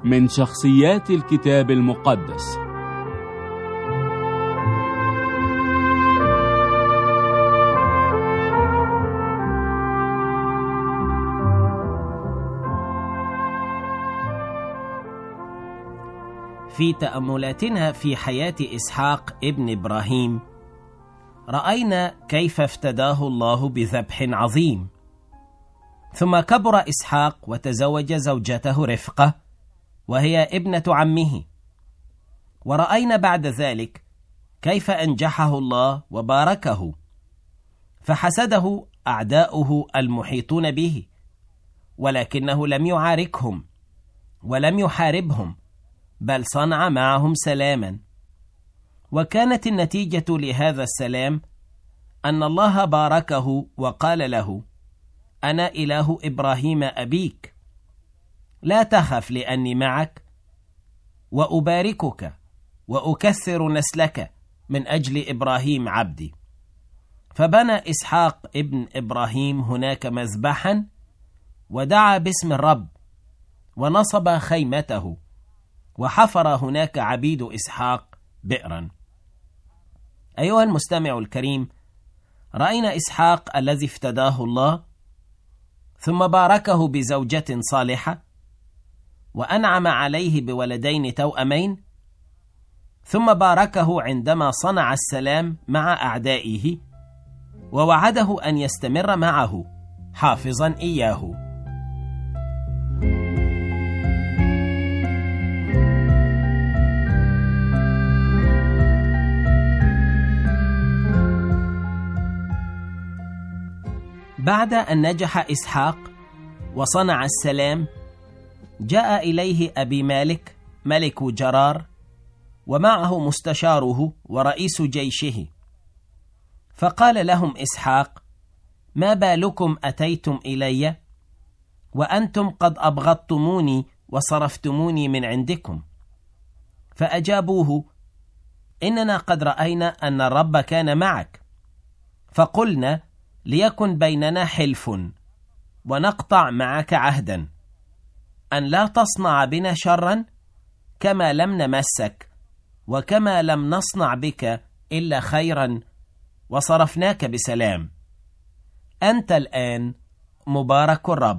من شخصيات الكتاب المقدس. في تأملاتنا في حياة إسحاق ابن إبراهيم رأينا كيف افتداه الله بذبح عظيم، ثم كبر إسحاق وتزوج زوجته رفقة وهي ابنة عمه، ورأينا بعد ذلك كيف أنجحه الله وباركه، فحسده أعداؤه المحيطون به، ولكنه لم يعاركهم ولم يحاربهم، بل صنع معهم سلاما. وكانت النتيجة لهذا السلام أن الله باركه وقال له: أنا إله إبراهيم أبيك، لا تخف لأني معك، وأباركك وأكثر نسلك من أجل إبراهيم عبدي. فبنى إسحاق ابن إبراهيم هناك مذبحا، ودعا باسم الرب، ونصب خيمته، وحفر هناك عبيد إسحاق بئرا. أيها المستمع الكريم، رأينا إسحاق الذي افتداه الله، ثم باركه بزوجة صالحة، وأنعم عليه بولدين توأمين، ثم باركه عندما صنع السلام مع أعدائه، ووعده أن يستمر معه حافظا إياه. بعد أن نجح إسحاق وصنع السلام، جاء إليه أبي مالك ملك جرار، ومعه مستشاره ورئيس جيشه، فقال لهم إسحاق: ما بالكم أتيتم إلي وأنتم قد أبغضتموني وصرفتموني من عندكم؟ فأجابوه: إننا قد رأينا أن الرب كان معك، فقلنا: ليكن بيننا حلف، ونقطع معك عهدا أن لا تصنع بنا شرا، كما لم نمسك وكما لم نصنع بك إلا خيرا، وصرفناك بسلام. أنت الآن مبارك الرب.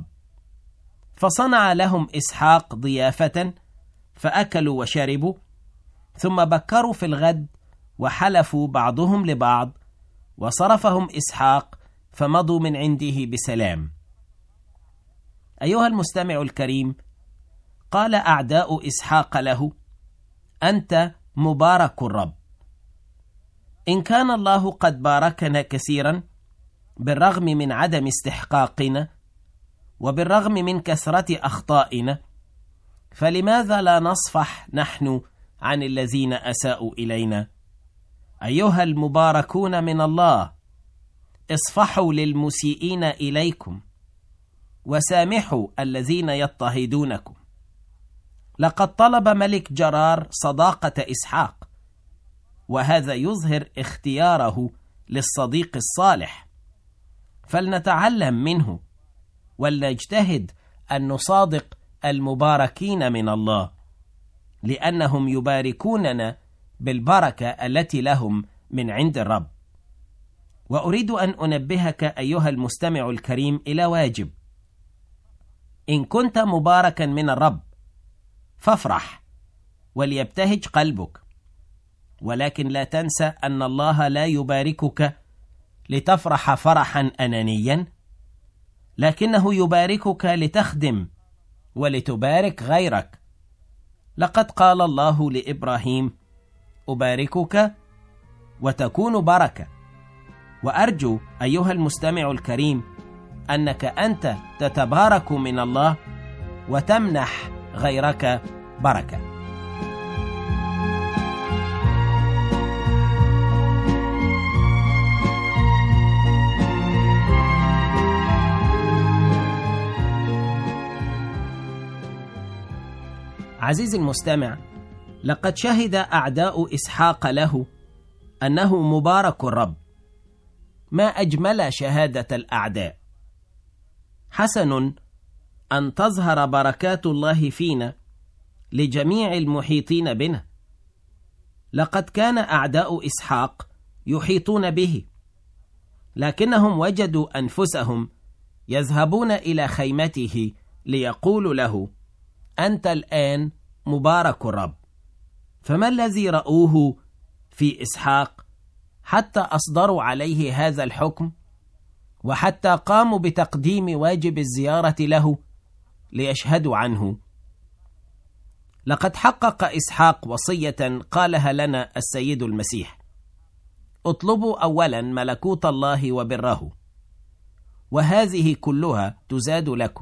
فصنع لهم إسحاق ضيافة، فأكلوا وشربوا، ثم بكروا في الغد وحلفوا بعضهم لبعض، وصرفهم إسحاق فمضوا من عنده بسلام. أيها المستمع الكريم، قال أعداء إسحاق له: أنت مبارك الرب. إن كان الله قد باركنا كثيرا بالرغم من عدم استحقاقنا وبالرغم من كثرة أخطائنا، فلماذا لا نصفح نحن عن الذين أساءوا إلينا؟ أيها المباركون من الله، اصفحوا للمسيئين إليكم، وسامحوا الذين يضطهدونكم. لقد طلب ملك جرار صداقة إسحاق، وهذا يظهر اختياره للصديق الصالح، فلنتعلم منه ولنجتهد أن نصادق المباركين من الله، لأنهم يباركوننا بالبركة التي لهم من عند الرب. وأريد أن أنبهك أيها المستمع الكريم إلى واجب: إن كنت مباركا من الرب فافرح وليبتهج قلبك، ولكن لا تنسى أن الله لا يباركك لتفرح فرحا أنانيا، لكنه يباركك لتخدم ولتبارك غيرك. لقد قال الله لإبراهيم: أباركك وتكون بركة. وأرجو أيها المستمع الكريم أنك أنت تتبارك من الله وتمنح غيرك بركة. عزيزي المستمع، لقد شهد أعداء إسحاق له أنه مبارك الرب. ما أجمل شهادة الأعداء. حسن أن تظهر بركات الله فينا لجميع المحيطين بنا. لقد كان أعداء إسحاق يحيطون به، لكنهم وجدوا أنفسهم يذهبون إلى خيمته ليقولوا له: أنت الآن مبارك الرب. فما الذي رأوه في إسحاق حتى أصدروا عليه هذا الحكم، وحتى قاموا بتقديم واجب الزيارة له ليشهدوا عنه؟ لقد حقق إسحاق وصية قالها لنا السيد المسيح: اطلبوا أولا ملكوت الله وبره، وهذه كلها تزاد لكم.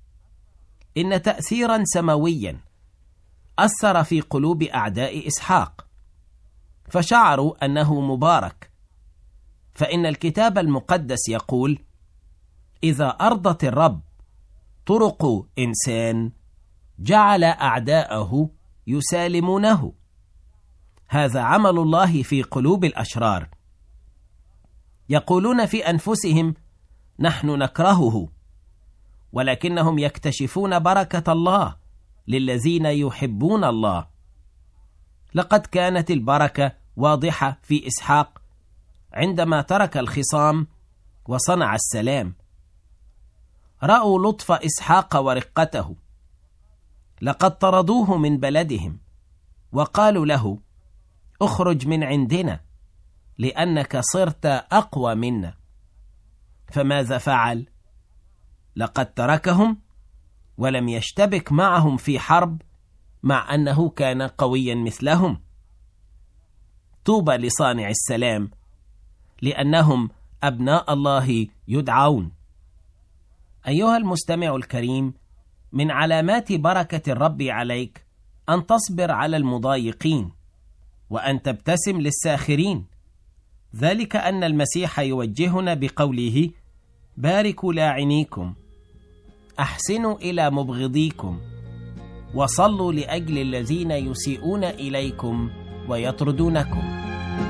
إن تأثيرا سماويا أثر في قلوب أعداء إسحاق، فشعروا أنه مبارك. فإن الكتاب المقدس يقول: إذا أرضت الرب طرق إنسان جعل أعداءه يسالمونه. هذا عمل الله في قلوب الأشرار. يقولون في أنفسهم: نحن نكرهه، ولكنهم يكتشفون بركة الله للذين يحبون الله. لقد كانت البركة واضحة في إسحاق عندما ترك الخصام وصنع السلام. رأوا لطف إسحاق ورقته. لقد طردوه من بلدهم وقالوا له: اخرج من عندنا لأنك صرت أقوى منا. فماذا فعل؟ لقد تركهم ولم يشتبك معهم في حرب، مع أنه كان قويا مثلهم. طوبى لصانع السلام، لأنهم أبناء الله يدعون. أيها المستمع الكريم، من علامات بركة الرب عليك أن تصبر على المضايقين، وأن تبتسم للساخرين. ذلك أن المسيح يوجهنا بقوله: باركوا لاعنيكم، أحسنوا إلى مبغضيكم، وصلوا لأجل الذين يسيئون إليكم ويطردونكم.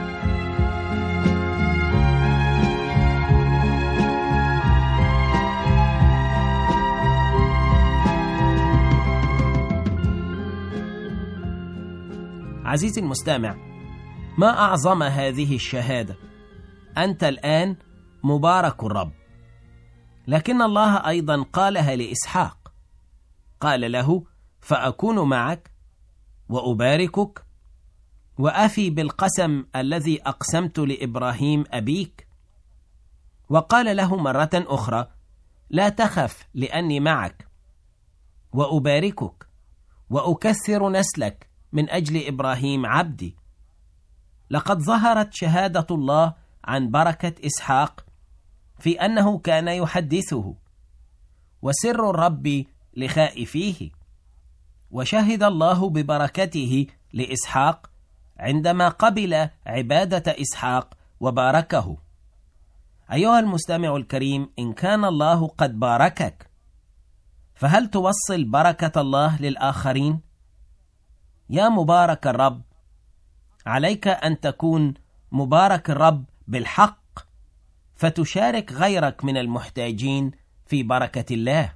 عزيزي المستمع، ما أعظم هذه الشهادة: أنت الآن مبارك الرب. لكن الله أيضا قالها لإسحاق، قال له: فأكون معك وأباركك وأفي بالقسم الذي أقسمت لإبراهيم أبيك. وقال له مرة أخرى: لا تخف لأني معك وأباركك وأكثر نسلك من أجل إبراهيم عبدي. لقد ظهرت شهادة الله عن بركة إسحاق في أنه كان يحدثه، وسر الرب لخائفيه. وشهد الله ببركته لإسحاق عندما قبل عبادة إسحاق وباركه. أيها المستمع الكريم، إن كان الله قد باركك، فهل توصل بركة الله للآخرين؟ يا مبارك الرب، عليك أن تكون مبارك الرب بالحق، فتشارك غيرك من المحتاجين في بركة الله.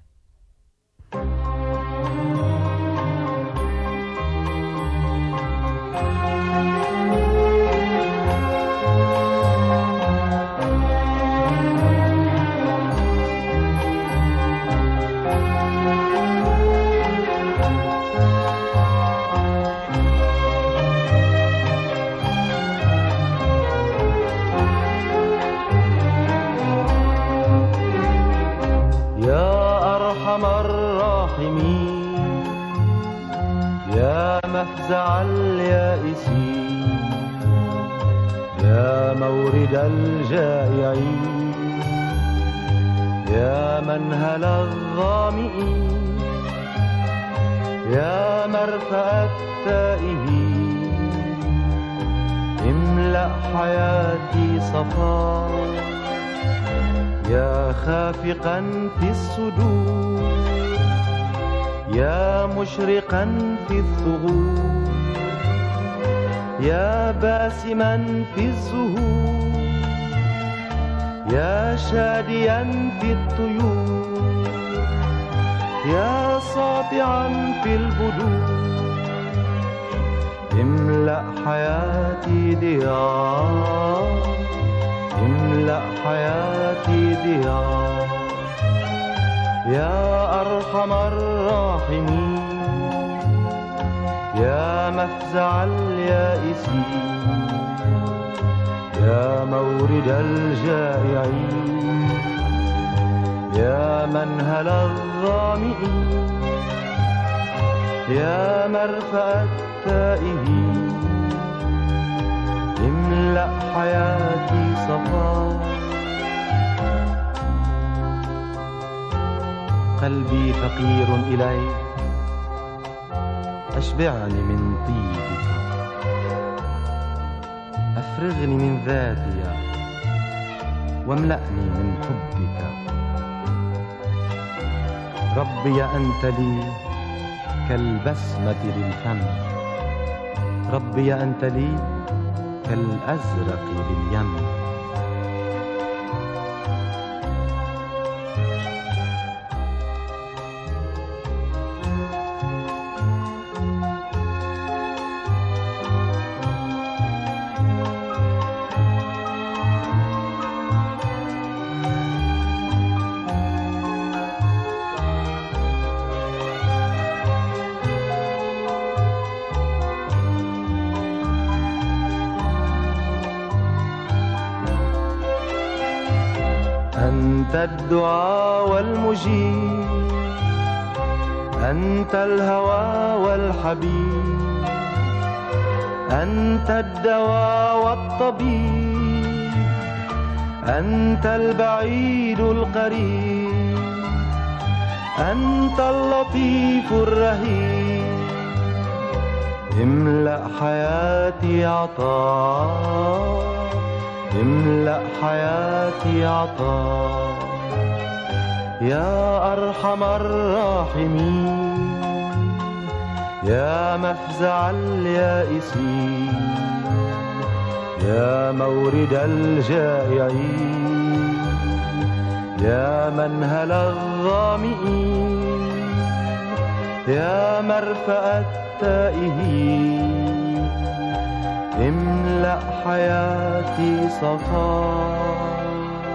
مفزع اليائسين، يا مورد الجائعين، يا منهل الظامئين، يا مرفأ التائهين، املأ حياتي صفاء، يا خافقا في الصدور، يا مشرقا في الثغور، يا باسما في الزهور، يا شاديا في الطيور، يا ساطعا في البدور، املأ حياتي ضياء، املأ حياتي ضياء، يا أرحم الراحمين، يا مفزع اليائسين، يا مورد الجائعين، يا منهل الظامئين، يا مرفأ التائهين، املأ حياتي صفاء. قلبي فقير إليك، أشبعني من طيبك، أفرغني من ذاتي واملأني من حبك. ربي أنت لي كالبسمة للفم، ربي أنت لي كالأزرق لليم. أنت الدعاء والمجيب، أنت الهوى والحبيب، أنت الدواء والطبيب، أنت البعيد القريب، أنت اللطيف الرهيب. املأ حياتي عطاء، املأ حياتي عطاء، يا أرحم الراحمين، يا مفزع اليائسين، يا مورد الجائعين، يا منهل الظامئين، يا مرفأ التائهين، املأ حياتي صفاء.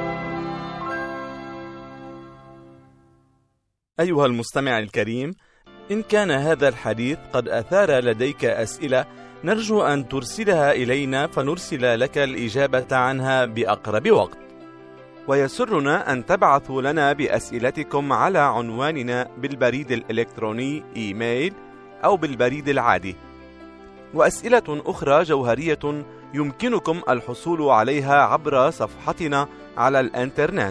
أيها المستمع الكريم، إن كان هذا الحديث قد أثار لديك أسئلة، نرجو أن ترسلها إلينا فنرسل لك الإجابة عنها بأقرب وقت. ويسرنا أن تبعثوا لنا بأسئلتكم على عنواننا بالبريد الإلكتروني إيميل أو بالبريد العادي. وأسئلة أخرى جوهرية يمكنكم الحصول عليها عبر صفحتنا على الإنترنت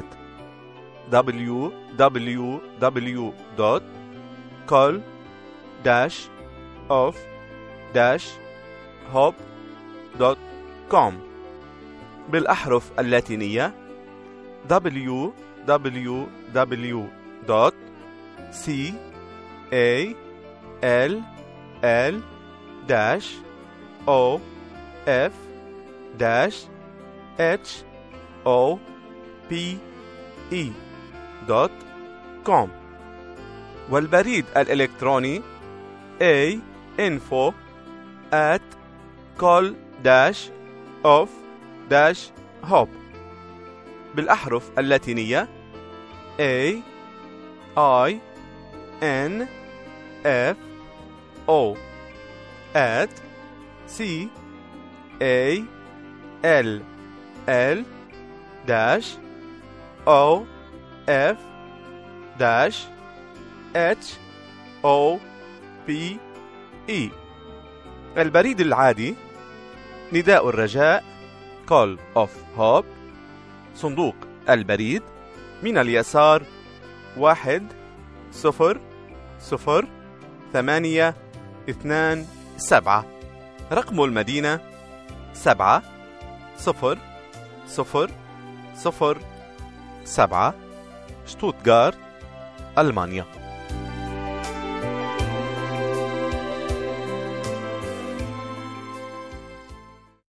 www.call-of-hope.com بالأحرف اللاتينية www.call-of-hope.com والبريد الإلكتروني info@call-of-hope بالأحرف اللاتينية AINFO@call-of-hope. البريد العادي نداء الرجاء Call of Hope، صندوق البريد من اليسار 1002827، رقم المدينة 70007، شتوتغارت، ألمانيا.